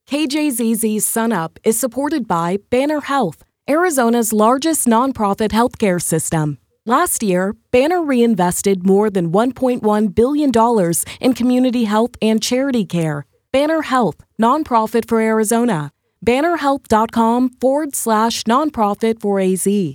KJZZ's Sun Up is supported by Banner Health, Arizona's largest nonprofit healthcare system. Last year, Banner reinvested more than $1.1 billion in community health and charity care. Banner Health, nonprofit for Arizona. BannerHealth.com/nonprofit for AZ.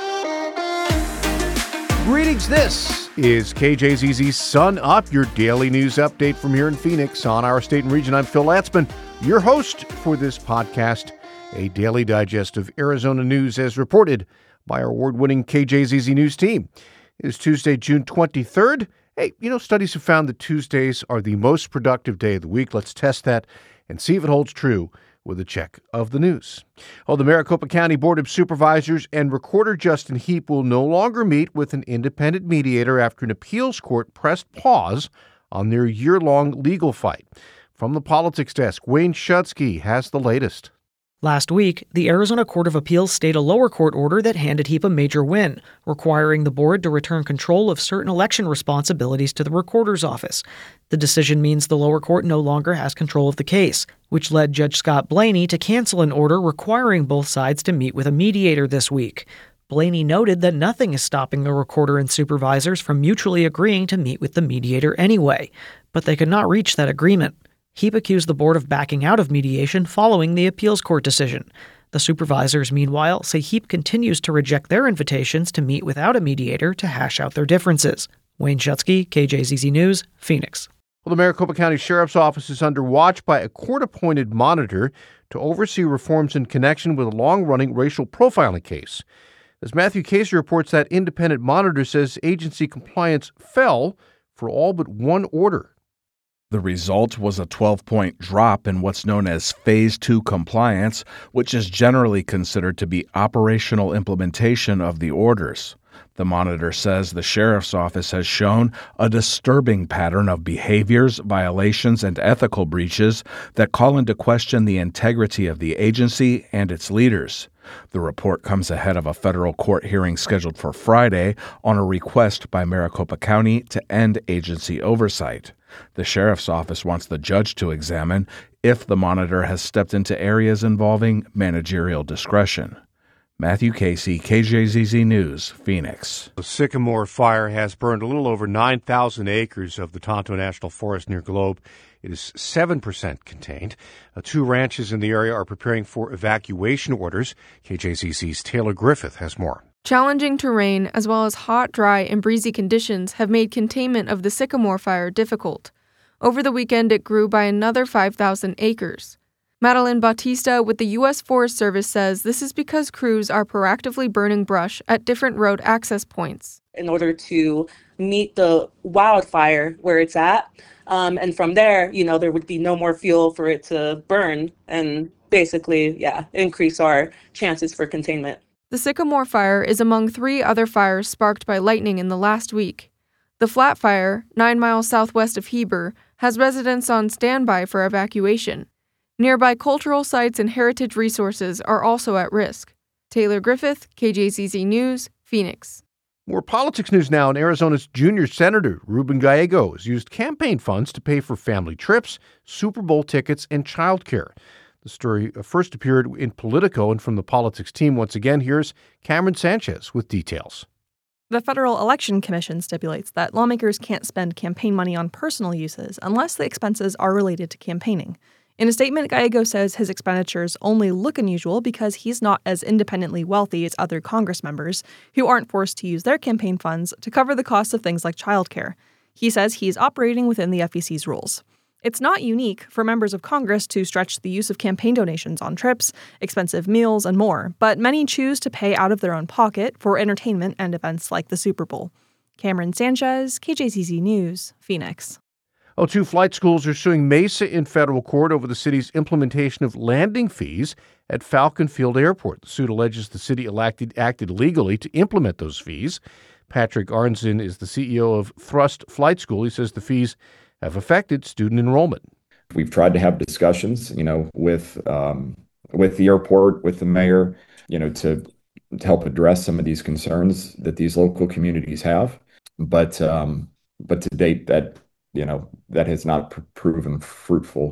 Greetings, this is KJZZ's Sun Up, your daily news update from here in Phoenix on our state and region. I'm Phil Latzman, your host for this podcast, a daily digest of Arizona news as reported by our award-winning KJZZ News team. It is Tuesday, June 23rd. Hey, studies have found that Tuesdays are the most productive day of the week. Let's test that and see if it holds true with a check of the news. The Maricopa County Board of Supervisors and Recorder Justin Heap will no longer meet with an independent mediator after an appeals court pressed pause on their year-long legal fight. From the politics desk, Wayne Shutsky has the latest. Last week, the Arizona Court of Appeals stayed a lower court order that handed Heap a major win, requiring the board to return control of certain election responsibilities to the recorder's office. The decision means the lower court no longer has control of the case, which led Judge Scott Blaney to cancel an order requiring both sides to meet with a mediator this week. Blaney noted that nothing is stopping the recorder and supervisors from mutually agreeing to meet with the mediator anyway, but they could not reach that agreement. Heap accused the board of backing out of mediation following the appeals court decision. The supervisors, meanwhile, say Heap continues to reject their invitations to meet without a mediator to hash out their differences. Wayne Shutsky, KJZZ News, Phoenix. The Maricopa County Sheriff's Office is under watch by a court-appointed monitor to oversee reforms in connection with a long-running racial profiling case. As Matthew Casey reports, that independent monitor says agency compliance fell for all but one order. The result was a 12-point drop in what's known as Phase 2 compliance, which is generally considered to be operational implementation of the orders. The monitor says the sheriff's office has shown a disturbing pattern of behaviors, violations, and ethical breaches that call into question the integrity of the agency and its leaders. The report comes ahead of a federal court hearing scheduled for Friday on a request by Maricopa County to end agency oversight. The sheriff's office wants the judge to examine if the monitor has stepped into areas involving managerial discretion. Matthew Casey, KJZZ News, Phoenix. The Sycamore fire has burned a little over 9,000 acres of the Tonto National Forest near Globe. It is 7% contained. Two ranches in the area are preparing for evacuation orders. KJZZ's Taylor Griffith has more. Challenging terrain, as well as hot, dry, and breezy conditions, have made containment of the Sycamore fire difficult. Over the weekend, it grew by another 5,000 acres. Madeline Bautista with the U.S. Forest Service says this is because crews are proactively burning brush at different road access points. In order to meet the wildfire where it's at, and from there, there would be no more fuel for it to burn and basically, increase our chances for containment. The Sycamore fire is among 3 other fires sparked by lightning in the last week. The Flat Fire, 9 miles southwest of Heber, has residents on standby for evacuation. Nearby cultural sites and heritage resources are also at risk. Taylor Griffith, KJZZ News, Phoenix. More politics news now. Arizona's junior senator, Ruben Gallego, has used campaign funds to pay for family trips, Super Bowl tickets, and childcare. The story first appeared in Politico, and from the politics team, once again, here's Cameron Sanchez with details. The Federal Election Commission stipulates that lawmakers can't spend campaign money on personal uses unless the expenses are related to campaigning. In a statement, Gallego says his expenditures only look unusual because he's not as independently wealthy as other Congress members who aren't forced to use their campaign funds to cover the cost of things like childcare. He says he's operating within the FEC's rules. It's not unique for members of Congress to stretch the use of campaign donations on trips, expensive meals, and more, but many choose to pay out of their own pocket for entertainment and events like the Super Bowl. Cameron Sanchez, KJZZ News, Phoenix. 2 flight schools are suing Mesa in federal court over the city's implementation of landing fees at Falcon Field Airport. The suit alleges the city acted illegally to implement those fees. Patrick Arnzen is the CEO of Thrust Flight School. He says the fees have affected student enrollment. We've tried to have discussions, with the airport, with the mayor, to help address some of these concerns that these local communities have. But to date, that has not proven fruitful.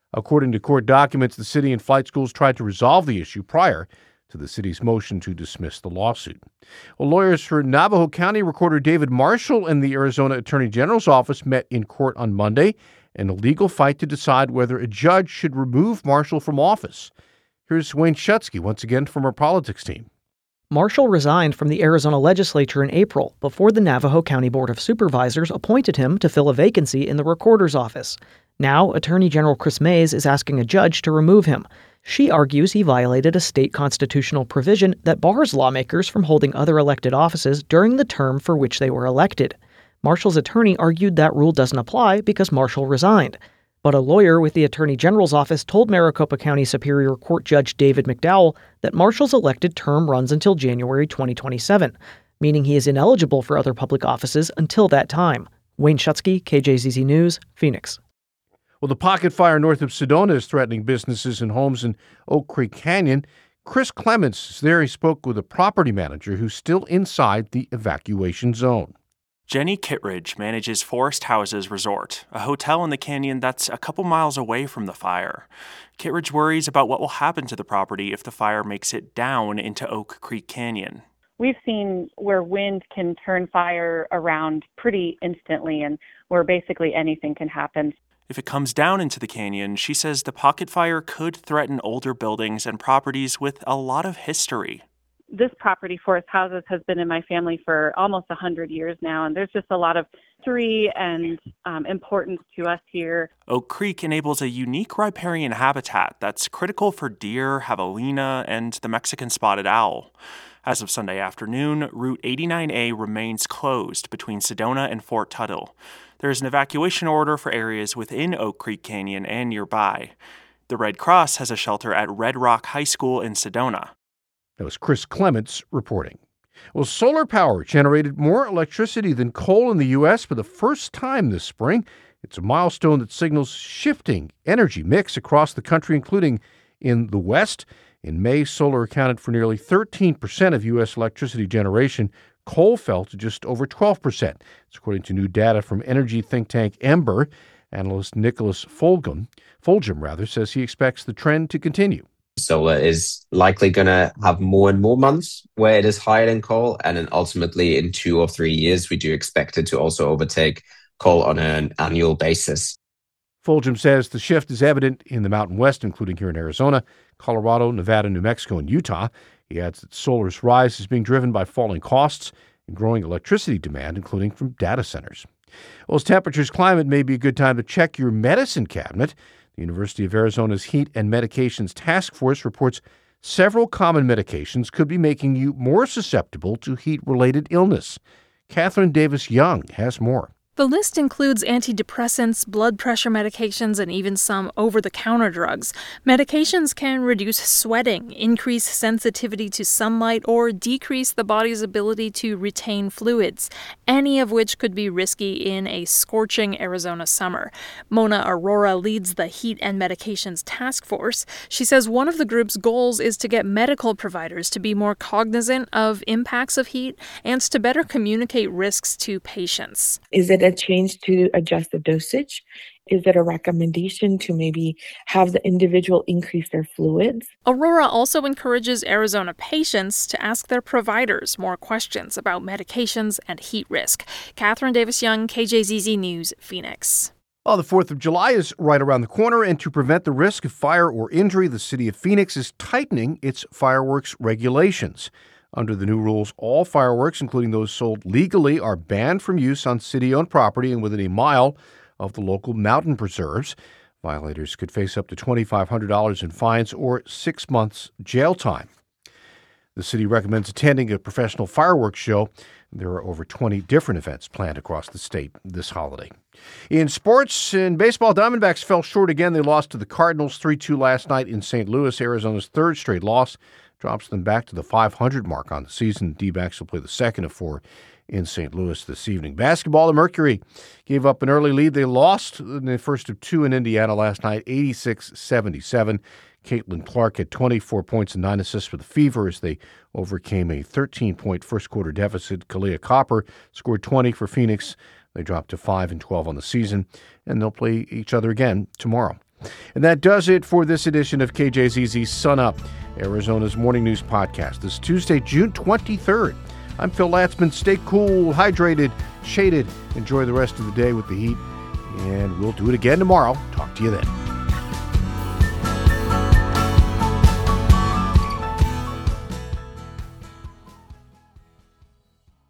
According to court documents, the city and flight schools tried to resolve the issue prior to the city's motion to dismiss the lawsuit. Well, lawyers for Navajo County Recorder David Marshall and the Arizona Attorney General's office met in court on Monday in a legal fight to decide whether a judge should remove Marshall from office. Here's Wayne Schutsky once again from our politics team. Marshall resigned from the Arizona legislature in April before the Navajo County Board of Supervisors appointed him to fill a vacancy in the recorder's office. Now, Attorney General Kris Mayes is asking a judge to remove him. She argues he violated a state constitutional provision that bars lawmakers from holding other elected offices during the term for which they were elected. Marshall's attorney argued that rule doesn't apply because Marshall resigned. But a lawyer with the Attorney General's office told Maricopa County Superior Court Judge David McDowell that Marshall's elected term runs until January 2027, meaning he is ineligible for other public offices until that time. Wayne Schutsky, KJZZ News, Phoenix. Well, the pocket fire north of Sedona is threatening businesses and homes in Oak Creek Canyon. Chris Clements is there. He spoke with a property manager who's still inside the evacuation zone. Jenny Kittredge manages Forest Houses Resort, a hotel in the canyon that's a couple miles away from the fire. Kittredge worries about what will happen to the property if the fire makes it down into Oak Creek Canyon. We've seen where wind can turn fire around pretty instantly and where basically anything can happen. If it comes down into the canyon, she says the pocket fire could threaten older buildings and properties with a lot of history. This property, Forest Houses, has been in my family for almost 100 years now, and there's just a lot of history and importance to us here. Oak Creek enables a unique riparian habitat that's critical for deer, javelina, and the Mexican spotted owl. As of Sunday afternoon, Route 89A remains closed between Sedona and Fort Tuttle. There is an evacuation order for areas within Oak Creek Canyon and nearby. The Red Cross has a shelter at Red Rock High School in Sedona. That was Chris Clements reporting. Well, solar power generated more electricity than coal in the U.S. for the first time this spring. It's a milestone that signals shifting energy mix across the country, including in the West. In May, solar accounted for nearly 13% of U.S. electricity generation. Coal fell to just over 12%. It's according to new data from energy think tank Ember. Analyst Nicholas Fulgham says he expects the trend to continue. Solar is likely going to have more and more months where it is higher than coal. And then ultimately in 2 or 3 years, we do expect it to also overtake coal on an annual basis. Fulgham says the shift is evident in the Mountain West, including here in Arizona, Colorado, Nevada, New Mexico, and Utah. He adds that solar's rise is being driven by falling costs and growing electricity demand, including from data centers. Well, as temperatures climb, it may be a good time to check your medicine cabinet. The University of Arizona's Heat and Medications Task Force reports several common medications could be making you more susceptible to heat-related illness. Catherine Davis Young has more. The list includes antidepressants, blood pressure medications, and even some over-the-counter drugs. Medications can reduce sweating, increase sensitivity to sunlight, or decrease the body's ability to retain fluids, any of which could be risky in a scorching Arizona summer. Mona Aurora leads the Heat and Medications Task Force. She says one of the group's goals is to get medical providers to be more cognizant of impacts of heat and to better communicate risks to patients. Is it a change to adjust the dosage? Is it a recommendation to maybe have the individual increase their fluids? Aurora also encourages Arizona patients to ask their providers more questions about medications and heat risk. Catherine Davis Young, KJZZ News, Phoenix. Well, the 4th of July is right around the corner, and to prevent the risk of fire or injury, the city of Phoenix is tightening its fireworks regulations. Under the new rules, all fireworks, including those sold legally, are banned from use on city-owned property and within a mile of the local mountain preserves. Violators could face up to $2,500 in fines or 6 months jail time. The city recommends attending a professional fireworks show. There are over 20 different events planned across the state this holiday. In sports, in baseball, Diamondbacks fell short again. They lost to the Cardinals 3-2 last night in St. Louis. Arizona's third straight loss drops them back to the 500 mark on the season. D-backs will play the second of 4 in St. Louis this evening. Basketball, the Mercury gave up an early lead. They lost in the first of 2 in Indiana last night, 86-77. Caitlin Clark had 24 points and 9 assists for the Fever as they overcame a 13-point first-quarter deficit. Kalia Copper scored 20 for Phoenix. They dropped to 5-12 on the season, and they'll play each other again tomorrow. And that does it for this edition of KJZZ's Sun Up, Arizona's morning news podcast. This Tuesday, June 23rd. I'm Phil Latzman. Stay cool, hydrated, shaded. Enjoy the rest of the day with the heat. And we'll do it again tomorrow. Talk to you then.